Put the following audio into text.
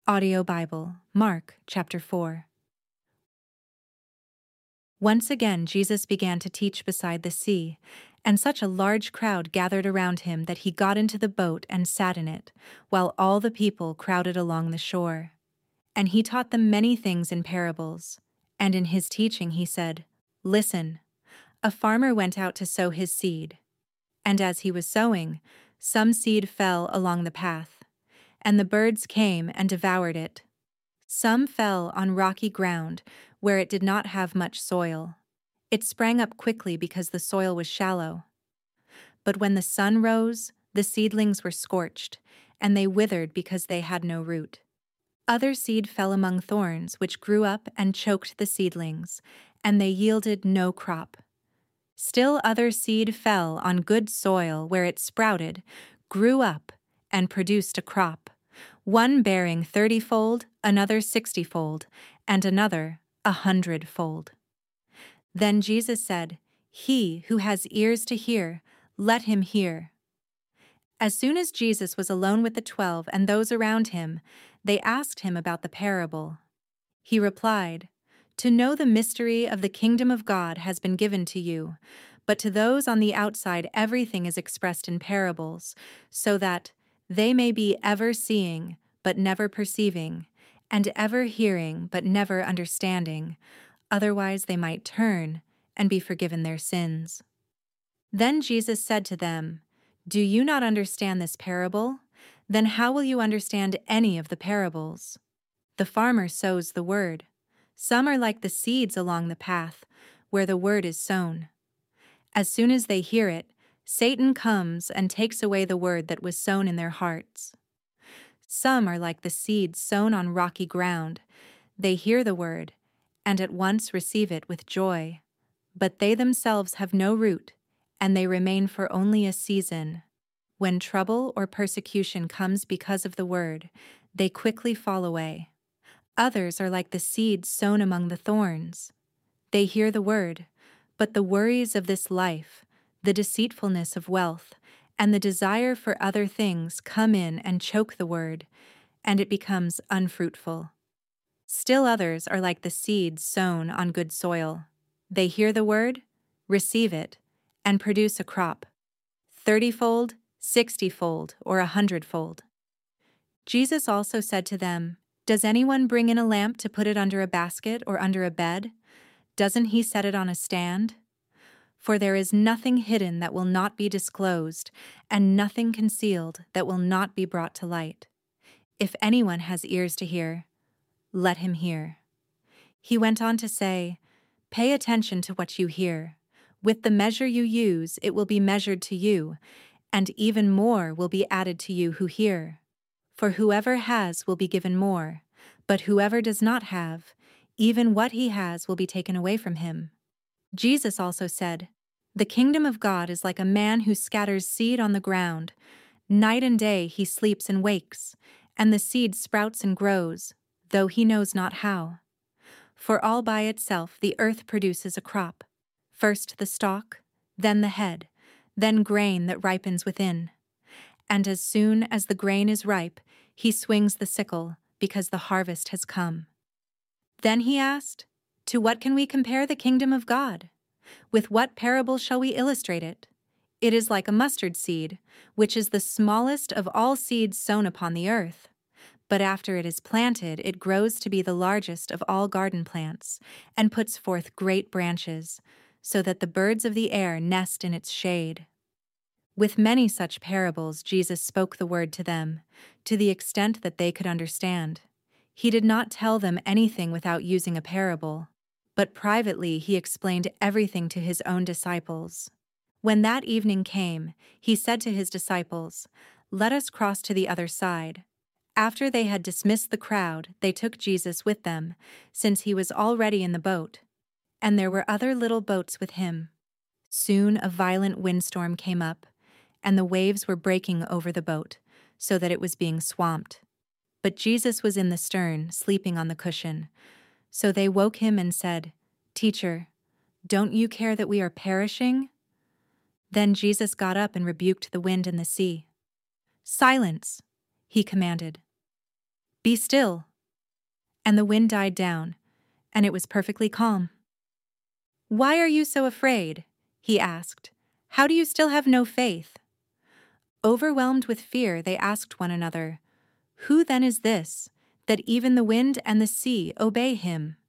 Audio Bible, Mark chapter 4. Once again Jesus began to teach beside the sea, and such a large crowd gathered around him that he got into the boat and sat in it, while all the people crowded along the shore. And he taught them many things in parables. And in his teaching he said, "Listen, a farmer went out to sow his seed. And as he was sowing, some seed fell along the path, and the birds came and devoured it. Some fell on rocky ground, where it did not have much soil. It sprang up quickly because the soil was shallow. But when the sun rose, the seedlings were scorched, and they withered because they had no root. Other seed fell among thorns, which grew up and choked the seedlings, and they yielded no crop. Still other seed fell on good soil, where it sprouted, grew up, and produced a crop, one bearing 30-fold, another 60-fold, and another 100-fold. Then Jesus said, "He who has ears to hear, let him hear." As soon as Jesus was alone with the 12 and those around him, they asked him about the parable. He replied, "To know the mystery of the kingdom of God has been given to you, but to those on the outside everything is expressed in parables, so that they may be ever seeing, but never perceiving, and ever hearing, but never understanding. Otherwise they might turn and be forgiven their sins." Then Jesus said to them, "Do you not understand this parable? Then how will you understand any of the parables? The farmer sows the word. Some are like the seeds along the path, where the word is sown. As soon as they hear it, Satan comes and takes away the word that was sown in their hearts. Some are like the seeds sown on rocky ground. They hear the word, and at once receive it with joy. But they themselves have no root, and they remain for only a season. When trouble or persecution comes because of the word, they quickly fall away. Others are like the seeds sown among the thorns. They hear the word, but the worries of this life, the deceitfulness of wealth, and the desire for other things come in and choke the word, and it becomes unfruitful. Still others are like the seeds sown on good soil. They hear the word, receive it, and produce a crop, 30-fold, 60-fold, or 100-fold. Jesus also said to them, "Does anyone bring in a lamp to put it under a basket or under a bed? Doesn't he set it on a stand? For there is nothing hidden that will not be disclosed, and nothing concealed that will not be brought to light. If anyone has ears to hear, let him hear." He went on to say, "Pay attention to what you hear. With the measure you use, it will be measured to you, and even more will be added to you who hear. For whoever has will be given more, but whoever does not have, even what he has will be taken away from him." Jesus also said, "The kingdom of God is like a man who scatters seed on the ground. Night and day he sleeps and wakes, and the seed sprouts and grows, though he knows not how. For all by itself the earth produces a crop, first the stalk, then the head, then grain that ripens within. And as soon as the grain is ripe, he swings the sickle, because the harvest has come." Then he asked, "To what can we compare the kingdom of God? With what parable shall we illustrate it? It is like a mustard seed, which is the smallest of all seeds sown upon the earth. But after it is planted, it grows to be the largest of all garden plants, and puts forth great branches, so that the birds of the air nest in its shade." With many such parables, Jesus spoke the word to them, to the extent that they could understand. He did not tell them anything without using a parable, but privately he explained everything to his own disciples. When that evening came, he said to his disciples, "Let us cross to the other side." After they had dismissed the crowd, they took Jesus with them, since he was already in the boat, and there were other little boats with him. Soon a violent windstorm came up, and the waves were breaking over the boat, so that it was being swamped. But Jesus was in the stern, sleeping on the cushion. So they woke him and said, "Teacher, don't you care that we are perishing?" Then Jesus got up and rebuked the wind and the sea. "Silence," he commanded. "Be still." And the wind died down, and it was perfectly calm. "Why are you so afraid?" he asked. "How do you still have no faith?" Overwhelmed with fear, they asked one another, "Who then is this, that even the wind and the sea obey him?"